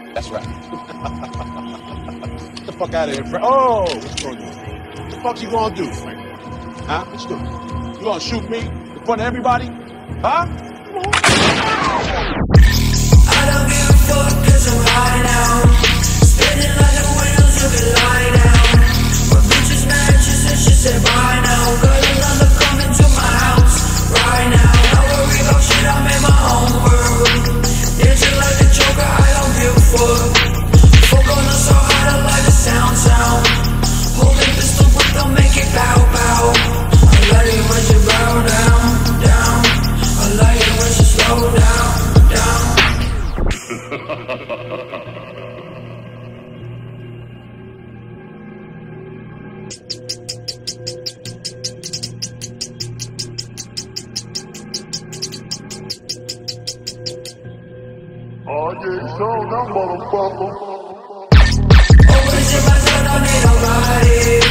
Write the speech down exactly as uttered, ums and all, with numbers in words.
That's right. Get the fuck out of here, Frank. Oh, what you gonna do? What the fuck you gonna do, Frank? Huh? What you doing? You gonna shoot me in front of everybody? Huh? I don't give a fuck cause I'm high now. Spinning like the wheels, you can lie down. My bitch is mad, she said she said bye now. Got another coming to my house right now. Don't worry about shit, I'm in my own world. Dancing like the Joker, I don't give a fuck. Fuck on us so hard, I like the sound sound. Holding pistol, but don't make it bow bow. I like it when you bow down, down. I like it when you slow down, down. Oh, yeah, so that motherfucker. Always in my zone, don't need nobody.